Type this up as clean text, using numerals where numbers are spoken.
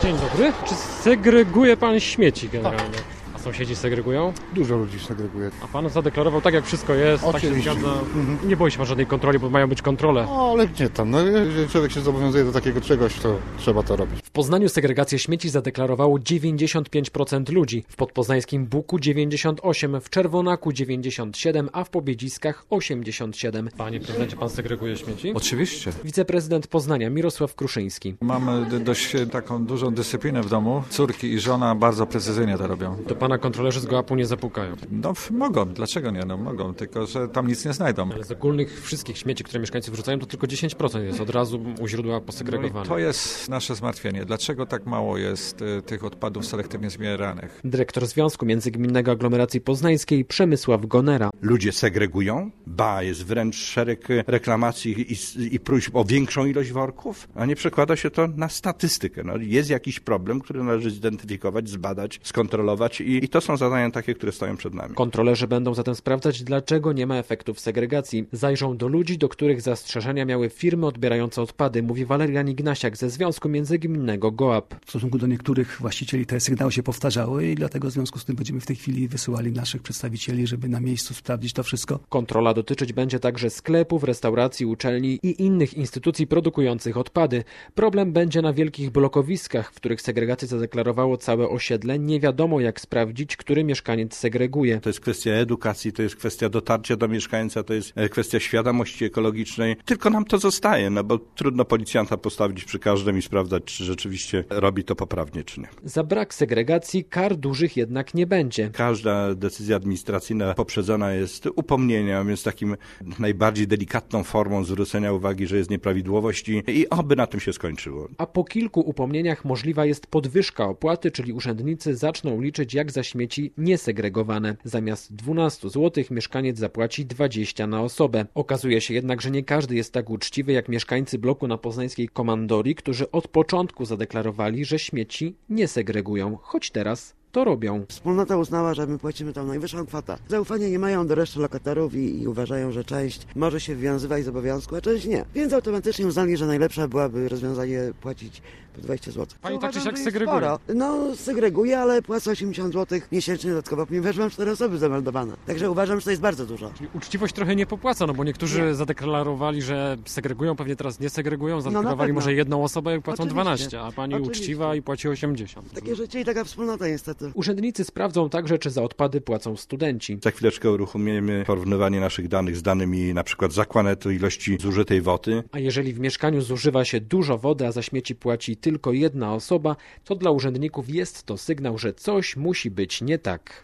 Dzień dobry. Czy segreguje pan śmieci generalnie? A sąsiedzi segregują? Dużo ludzi segreguje. A pan zadeklarował tak, jak wszystko jest, Oczywiście. tak się zgadza. Nie boi się pan żadnej kontroli, bo mają być kontrole. No, ale gdzie tam? No, jeżeli człowiek się zobowiązuje do takiego czegoś, to trzeba to robić. W Poznaniu segregację śmieci zadeklarowało 95% ludzi. W podpoznańskim Buku 98%, w Czerwonaku 97%, a w Pobiedziskach 87%. Panie prezydencie, pan segreguje śmieci? Oczywiście. Wiceprezydent Poznania Mirosław Kruszyński. Mamy dość taką dużą dyscyplinę w domu. Córki i żona bardzo precyzyjnie to robią. To pana kontrolerzy z GOAP-u nie zapukają. No mogą, dlaczego nie? No mogą, tylko że tam nic nie znajdą. Ale z ogólnych wszystkich śmieci, które mieszkańcy wrzucają, to tylko 10% jest od razu u źródła posegregowane. No i to jest nasze zmartwienie. Dlaczego tak mało jest tych odpadów selektywnie zbieranych? Dyrektor Związku Międzygminnego Aglomeracji Poznańskiej Przemysław Gonera. Ludzie segregują, jest wręcz szereg reklamacji i próśb o większą ilość worków, a nie przekłada się to na statystykę. No, jest jakiś problem, który należy zidentyfikować, zbadać, skontrolować i to są zadania takie, które stoją przed nami. Kontrolerzy będą zatem sprawdzać, dlaczego nie ma efektów segregacji. Zajrzą do ludzi, do których zastrzeżenia miały firmy odbierające odpady, mówi Walerian Ignasiak ze Związku Międzygminnego GOAP. W stosunku do niektórych właścicieli te sygnały się powtarzały i dlatego w związku z tym będziemy w tej chwili wysyłali naszych przedstawicieli, żeby na miejscu sprawdzić to wszystko. Kontrola dotyczyć będzie także sklepów, restauracji, uczelni i innych instytucji produkujących odpady. Problem będzie na wielkich blokowiskach, w których segregację zadeklarowało całe osiedle. Nie wiadomo, jak sprawdzić, który mieszkaniec segreguje. To jest kwestia edukacji, to jest kwestia dotarcia do mieszkańca, to jest kwestia świadomości ekologicznej. Tylko nam to zostaje, no bo trudno policjanta postawić przy każdym i sprawdzać, czy rzeczywiście robi to poprawnie, czy nie. Za brak segregacji kar dużych jednak nie będzie. Każda decyzja administracyjna poprzedzona jest upomnieniem, jest takim najbardziej delikatną formą zwrócenia uwagi, że jest nieprawidłowość i oby na tym się skończyło. A po kilku upomnieniach możliwa jest podwyżka opłaty, czyli urzędnicy zaczną liczyć jak za śmieci niesegregowane. Zamiast 12 zł mieszkaniec zapłaci 20 na osobę. Okazuje się jednak, że nie każdy jest tak uczciwy jak mieszkańcy bloku na poznańskiej Komandorii, którzy od początku zadeklarowali, że śmieci nie segregują, choć teraz to robią. Wspólnota uznała, że my płacimy tam najwyższą kwotę. Zaufania nie mają do reszty lokatorów i uważają, że część może się wywiązywać z obowiązku, a część nie. Więc automatycznie uznali, że najlepsze byłaby rozwiązanie płacić po 20 zł. Pani tak czy siak że jest segreguje? sporo. No segreguje, ale płacę 80 zł miesięcznie dodatkowo, ponieważ mam 4 osoby zameldowane. Także uważam, że to jest bardzo dużo. Czyli uczciwość trochę nie popłaca, no bo niektórzy zadeklarowali, że segregują, pewnie teraz nie segregują, zadeklarowali może jedną osobę i płacą Oczywiście. 12, a pani uczciwa i płaci 80. Takie życie i taka wspólnota niestety. Urzędnicy sprawdzą także, czy za odpady płacą studenci. Za chwileczkę uruchomimy porównywanie naszych danych z danymi na przykład z Aquanetu ilości zużytej wody. A jeżeli w mieszkaniu zużywa się dużo wody, a za śmieci płaci tylko jedna osoba, to dla urzędników jest to sygnał, że coś musi być nie tak.